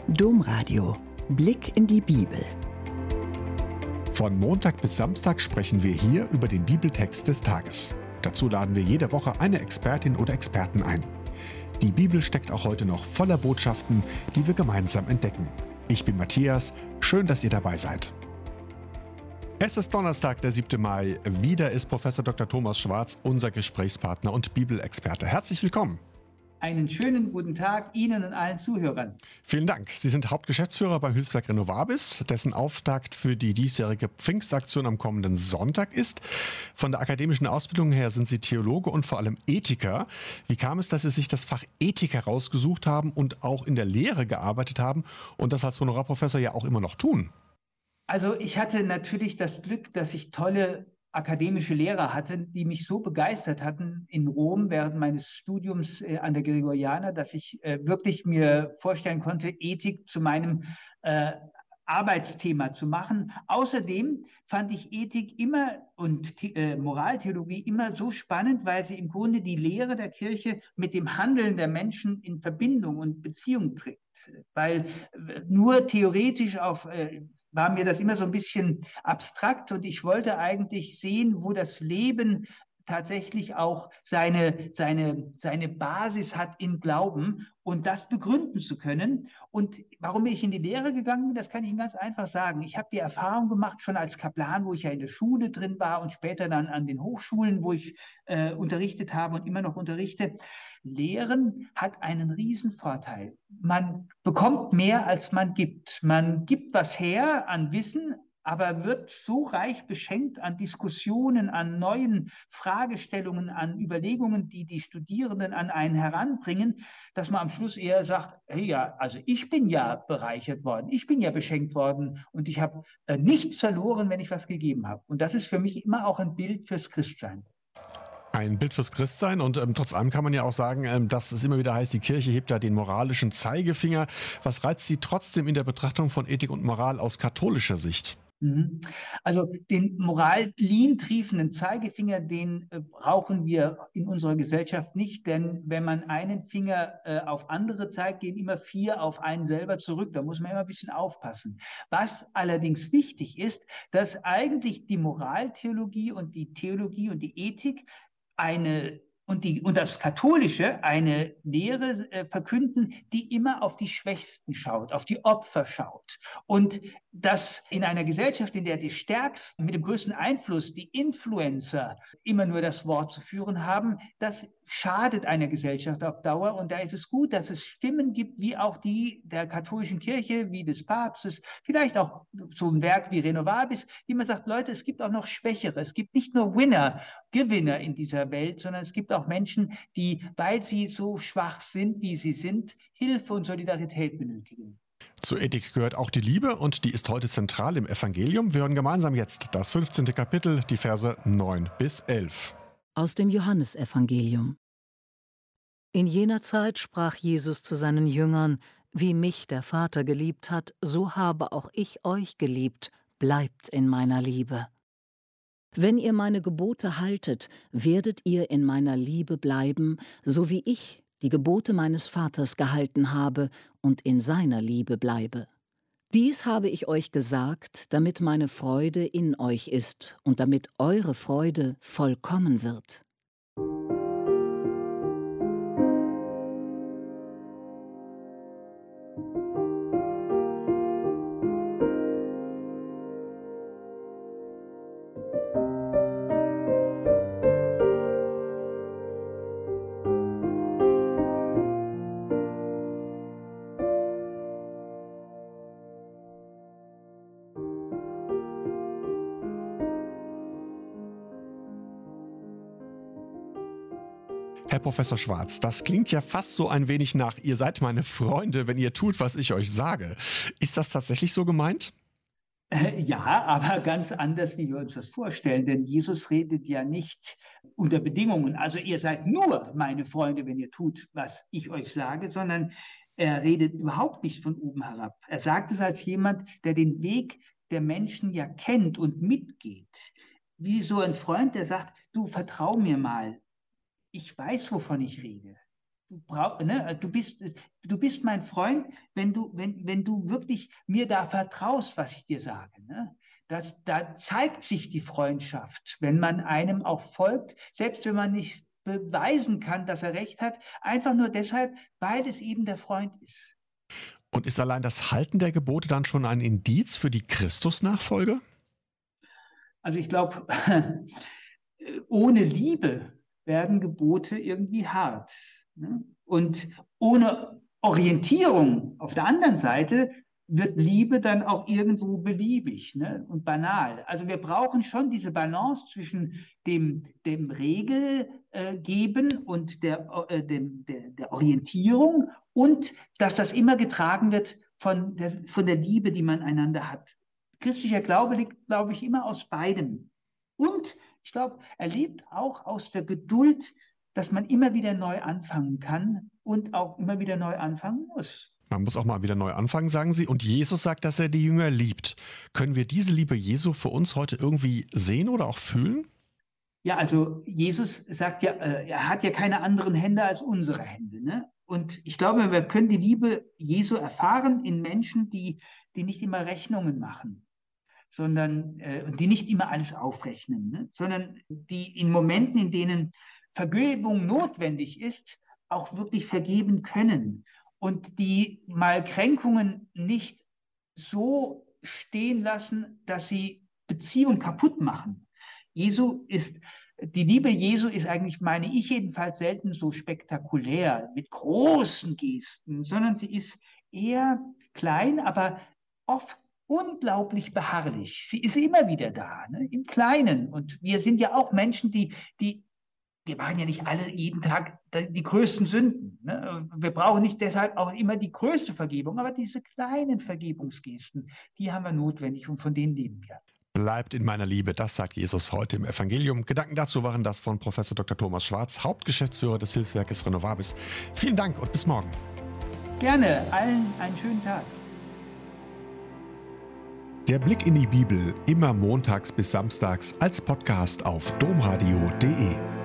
Domradio. Blick in die Bibel. Von Montag bis Samstag sprechen wir hier über den Bibeltext des Tages. Dazu laden wir jede Woche eine Expertin oder Experten ein. Die Bibel steckt auch heute noch voller Botschaften, die wir gemeinsam entdecken. Ich bin Matthias, schön, dass ihr dabei seid. Es ist Donnerstag, der 7. Mai. Wieder ist Professor Dr. Thomas Schwarz unser Gesprächspartner und Bibelexperte. Herzlich willkommen. Einen schönen guten Tag Ihnen und allen Zuhörern. Vielen Dank. Sie sind Hauptgeschäftsführer beim Hilfswerk Renovabis, dessen Auftakt für die diesjährige Pfingstaktion am kommenden Sonntag ist. Von der akademischen Ausbildung her sind Sie Theologe und vor allem Ethiker. Wie kam es, dass Sie sich das Fach Ethik herausgesucht haben und auch in der Lehre gearbeitet haben und das als Honorarprofessor ja auch immer noch tun? Also ich hatte natürlich das Glück, dass ich tolle akademische Lehrer hatte, die mich so begeistert hatten in Rom während meines Studiums an der Gregoriana, dass ich wirklich mir vorstellen konnte, Ethik zu meinem Arbeitsthema zu machen. Außerdem fand ich Ethik immer und Moraltheologie immer so spannend, weil sie im Grunde die Lehre der Kirche mit dem Handeln der Menschen in Verbindung und Beziehung bringt. Weil nur theoretisch war mir das immer so ein bisschen abstrakt und ich wollte eigentlich sehen, wo das Leben tatsächlich auch seine Basis hat in Glauben und das begründen zu können. Und warum ich in die Lehre gegangen bin, das kann ich Ihnen ganz einfach sagen. Ich habe die Erfahrung gemacht, schon als Kaplan, wo ich ja in der Schule drin war und später dann an den Hochschulen, wo ich unterrichtet habe und immer noch unterrichte. Lehren hat einen Riesenvorteil. Man bekommt mehr, als man gibt. Man gibt was her an Wissen, aber wird so reich beschenkt an Diskussionen, an neuen Fragestellungen, an Überlegungen, die die Studierenden an einen heranbringen, dass man am Schluss eher sagt, hey ja, also ich bin ja bereichert worden, ich bin ja beschenkt worden und ich habe nichts verloren, wenn ich was gegeben habe. Und das ist für mich immer auch ein Bild fürs Christsein. Ein Bild fürs Christsein und trotz allem kann man ja auch sagen, dass es immer wieder heißt, die Kirche hebt da den moralischen Zeigefinger. Was reizt Sie trotzdem in der Betrachtung von Ethik und Moral aus katholischer Sicht? Also den moraltriefenden Zeigefinger, den brauchen wir in unserer Gesellschaft nicht, denn wenn man einen Finger auf andere zeigt, gehen immer 4 auf einen selber zurück. Da muss man immer ein bisschen aufpassen. Was allerdings wichtig ist, dass eigentlich die Moraltheologie und die Theologie und die Ethik und das Katholische eine Lehre verkünden, die immer auf die Schwächsten schaut, auf die Opfer schaut. Und dass in einer Gesellschaft, in der die Stärksten mit dem größten Einfluss, die Influencer, immer nur das Wort zu führen haben, das schadet einer Gesellschaft auf Dauer. Und da ist es gut, dass es Stimmen gibt, wie auch die der katholischen Kirche, wie des Papstes, vielleicht auch so ein Werk wie Renovabis, die man sagt, Leute, es gibt auch noch Schwächere. Es gibt nicht nur Gewinner in dieser Welt, sondern es gibt auch Menschen, die, weil sie so schwach sind, wie sie sind, Hilfe und Solidarität benötigen. Zur Ethik gehört auch die Liebe und die ist heute zentral im Evangelium. Wir hören gemeinsam jetzt das 15. Kapitel, die Verse 9 bis 11. Aus dem Johannesevangelium. In jener Zeit sprach Jesus zu seinen Jüngern: Wie mich der Vater geliebt hat, so habe auch ich euch geliebt. Bleibt in meiner Liebe. Wenn ihr meine Gebote haltet, werdet ihr in meiner Liebe bleiben, so wie ich die Gebote meines Vaters gehalten habe und in seiner Liebe bleibe. Dies habe ich euch gesagt, damit meine Freude in euch ist und damit eure Freude vollkommen wird. Herr Professor Schwarz, das klingt ja fast so ein wenig nach, ihr seid meine Freunde, wenn ihr tut, was ich euch sage. Ist das tatsächlich so gemeint? Ja, aber ganz anders, wie wir uns das vorstellen, denn Jesus redet ja nicht unter Bedingungen. Also ihr seid nur meine Freunde, wenn ihr tut, was ich euch sage, sondern er redet überhaupt nicht von oben herab. Er sagt es als jemand, der den Weg der Menschen ja kennt und mitgeht. Wie so ein Freund, der sagt, du vertrau mir mal, ich weiß, wovon ich rede. Du bist mein Freund, wenn du wirklich mir da vertraust, was ich dir sage. Ne? Da zeigt sich die Freundschaft, wenn man einem auch folgt, selbst wenn man nicht beweisen kann, dass er recht hat, einfach nur deshalb, weil es eben der Freund ist. Und ist allein das Halten der Gebote dann schon ein Indiz für die Christusnachfolge? Also ich glaube, ohne Liebe werden Gebote irgendwie hart. Ne? Und ohne Orientierung auf der anderen Seite wird Liebe dann auch irgendwo beliebig, ne? Und banal. Also wir brauchen schon diese Balance zwischen dem Regel geben und der Orientierung und dass das immer getragen wird von der Liebe, die man einander hat. Christlicher Glaube liegt, glaube ich, immer aus beidem. Und ich glaube, er lebt auch aus der Geduld, dass man immer wieder neu anfangen kann und auch immer wieder neu anfangen muss. Man muss auch mal wieder neu anfangen, sagen Sie. Und Jesus sagt, dass er die Jünger liebt. Können wir diese Liebe Jesu für uns heute irgendwie sehen oder auch fühlen? Ja, also Jesus sagt ja, er hat ja keine anderen Hände als unsere Hände. Ne? Und ich glaube, wir können die Liebe Jesu erfahren in Menschen, die nicht immer Rechnungen machen, sondern die nicht immer alles aufrechnen, ne? Sondern die in Momenten, in denen Vergebung notwendig ist, auch wirklich vergeben können und die mal Kränkungen nicht so stehen lassen, dass sie Beziehungen kaputt machen. Die Liebe Jesu ist eigentlich, meine ich jedenfalls, selten so spektakulär mit großen Gesten, sondern sie ist eher klein, aber oft unglaublich beharrlich. Sie ist immer wieder da, ne, im Kleinen. Und wir sind ja auch Menschen, wir machen ja nicht alle jeden Tag die größten Sünden. Ne? Wir brauchen nicht deshalb auch immer die größte Vergebung, aber diese kleinen Vergebungsgesten, die haben wir notwendig und von denen leben wir. Bleibt in meiner Liebe, das sagt Jesus heute im Evangelium. Gedanken dazu waren das von Prof. Dr. Thomas Schwarz, Hauptgeschäftsführer des Hilfswerkes Renovabis. Vielen Dank und bis morgen. Gerne, allen einen schönen Tag. Der Blick in die Bibel immer montags bis samstags als Podcast auf domradio.de.